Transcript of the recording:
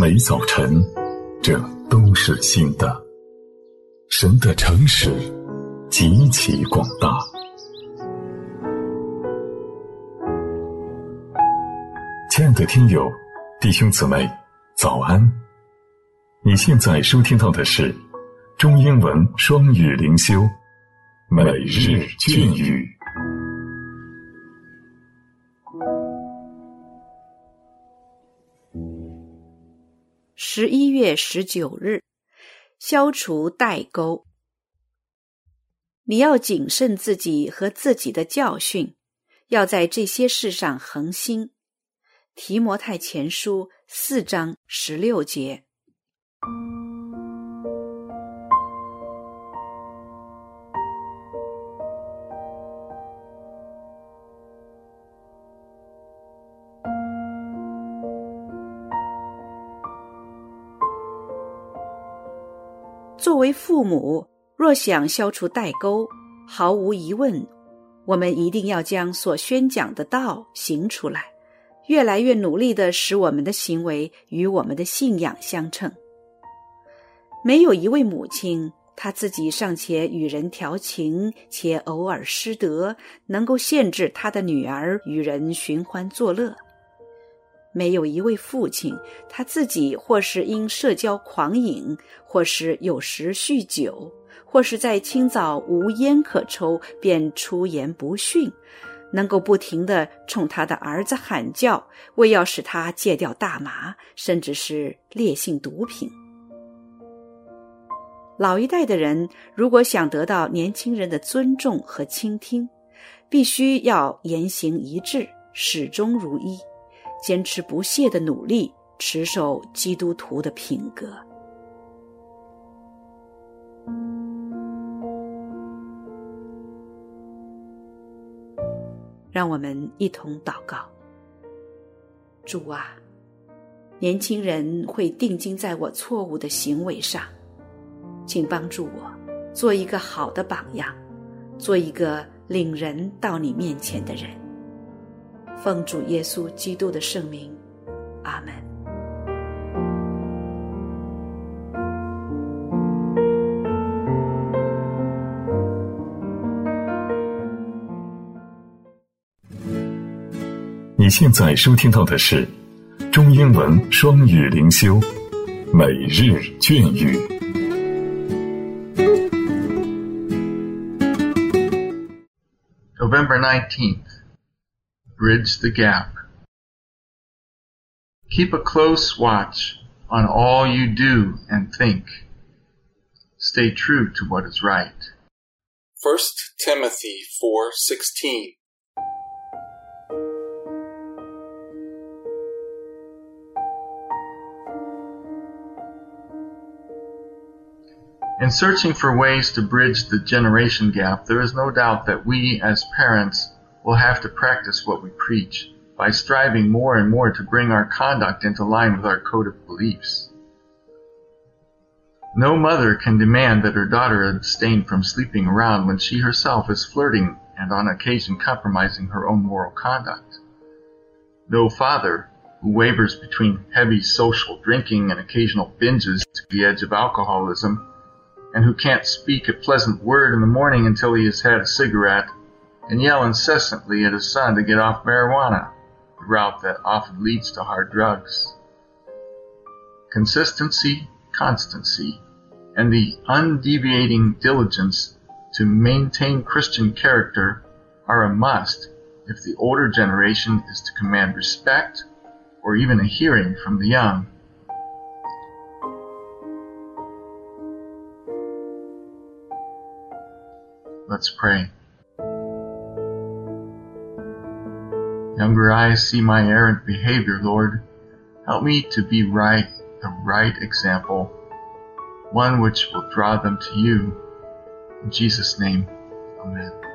每早晨，这都是新的。神的诚实极其广大。亲爱的听友，弟兄姊妹，早安！你现在收听到的是中英文双语灵修每日俊语。 11月19日，消除代沟。你要谨慎自己和自己的教训，要在这些事上恒心。提摩太前书4章16节。作为父母，若想消除代沟，毫无疑问，我们一定要将所宣讲的道行出来，越来越努力地使我们的行为与我们的信仰相称。没有一位母亲，她自己尚且与人调情，且偶尔失德，能够限制她的女儿与人寻欢作乐。没有一位父亲，他自己或是因社交狂饮，或是有时酗酒，或是在清早无烟可抽便出言不逊，能够不停地冲他的儿子喊叫，为要使他戒掉大麻，甚至是烈性毒品。老一代的人如果想得到年轻人的尊重和倾听，必须要言行一致，始终如一，坚持不懈的努力，持守基督徒的品格。让我们一同祷告。主啊，年轻人会定睛在我错误的行为上，请帮助我做一个好的榜样，做一个领人到你面前的人。奉主耶稣基督的圣名，阿们。 你现在收听到的是中英文双语灵修每日俊语。 November 19th.Bridge the gap. Keep a close watch on all you do and think. Stay true to what is right. 1 Timothy 4:16. In searching for ways to bridge the generation gap, there is no doubt that we as parents will have to practice what we preach by striving more and more to bring our conduct into line with our code of beliefs. No mother can demand that her daughter abstain from sleeping around when she herself is flirting and on occasion compromising her own moral conduct. No father who wavers between heavy social drinking and occasional binges to the edge of alcoholism, and who can't speak a pleasant word in the morning until he has had a cigarette, and yell incessantly at his son to get off marijuana, a route that often leads to hard drugs. Consistency, constancy, and the undeviating diligence to maintain Christian character are a must if the older generation is to command respect or even a hearing from the young. Let's pray. Younger eyes see my errant behavior, Lord. Help me to be the right example, one which will draw them to you. In Jesus' name, amen.